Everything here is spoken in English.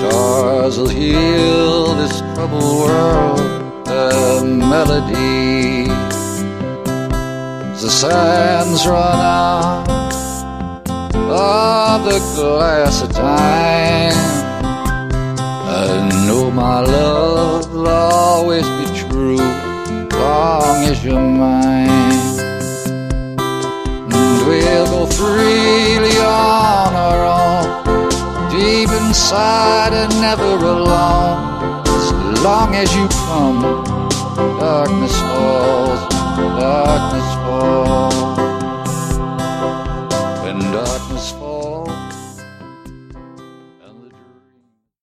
Stars will heal this troubled world, a melody. As the sands run out of the glass of time, I know my love will always be true, long as you're mine. And we'll go freely on our own, deep inside and never alone. As long as you come, darkness falls, darkness falls.